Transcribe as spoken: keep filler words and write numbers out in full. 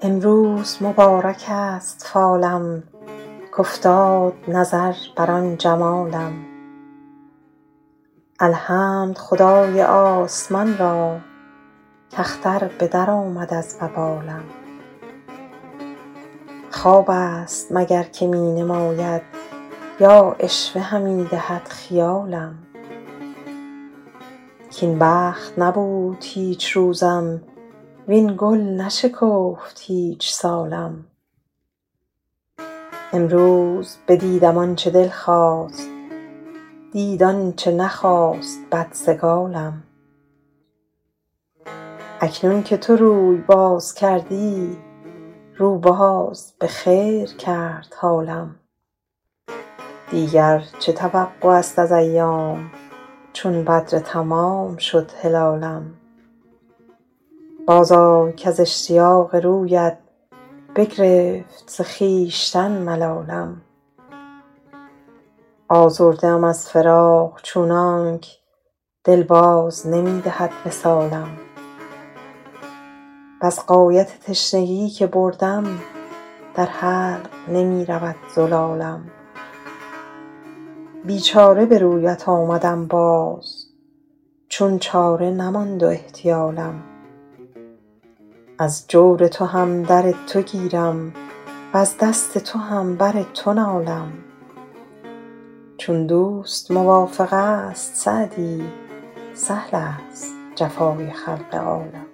امروز مبارک است فالم، کافتاد نظر بر آن جمالم. الحمد خدای آسمان را، کاختر به در آمد از وبالم. خواب است مگر که می نماید، یا عشوه همی دهد خیالم. کاین بخت نبود هیچ روزم، وین گل نشکفت هیچ سالم. امروز بدیدم آنچه دل خواست، دید آنچه نخواست بدسگالم. اکنون که تو روی باز کردی، رو باز به خیر کرد حالم. دیگر چه توقع است از ایام، چون بدر تمام شد هلالم. باز آی کز اشتیاق رویت، بگرفت ز خویشتن ملالم. آزرده ام از فراق چونانک، دل باز نمی دهد وصالم. وز غایت تشنگی که بردم، در حلق نمی رود زلالم. بیچاره به رویت آمدم باز، چون چاره نماند و احتیالم. از جور تو هم در تو گیرم، وز دست تو هم بر تو نالم. چون دوست موافق است سعدی، سهل است جفای خلق عالم.